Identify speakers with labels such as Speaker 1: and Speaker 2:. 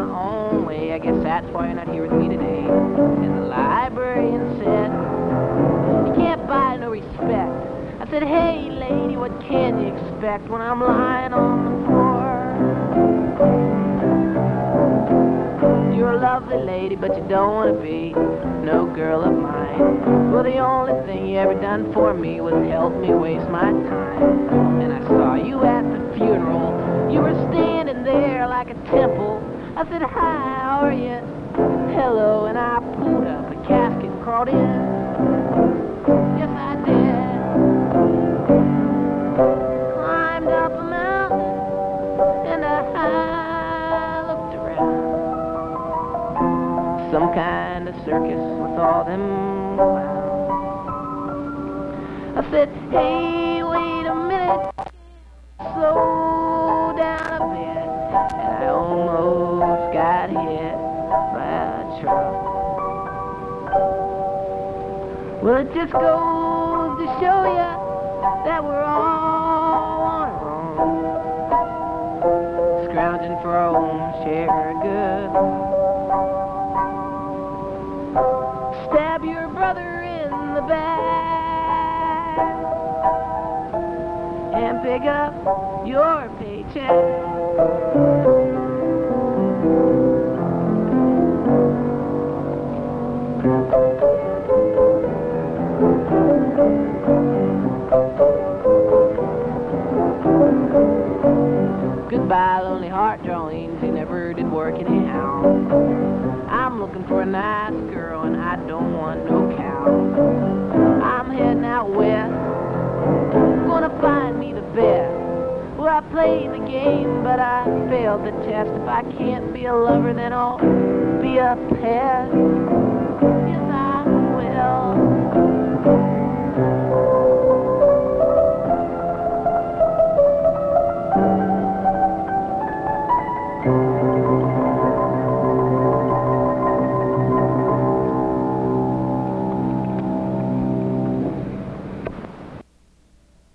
Speaker 1: own way. I guess that's why you're not here with me today. And the librarian said, you can't buy no respect. I said, hey, lady, what can you expect when I'm lying on the floor? You're a lovely lady, but you don't want to be no girl of mine. Well, the only thing you ever done for me was help me waste my time. And I saw you at the funeral. You were standing there like a temple. I said, hi, how are you? Hello, and I pulled up a casket and crawled in. Yes, I did. Climbed up a mountain, and I looked around. Some kind of circus with all them clowns. I said, hey, wait a minute. Slow down a bit. And I almost got hit by a truck. Well, it just goes to show you that we're all on our own, scrounging for our own share of good. Stab your brother in the back and pick up your paycheck. Goodbye, lonely heart drawings, you never did work anyhow. I'm looking for a nice girl and I don't want no cow. I'm heading out west, gonna find me the best. Well, I played the game, but I failed the test. If I can't be a lover, then I'll be a pest.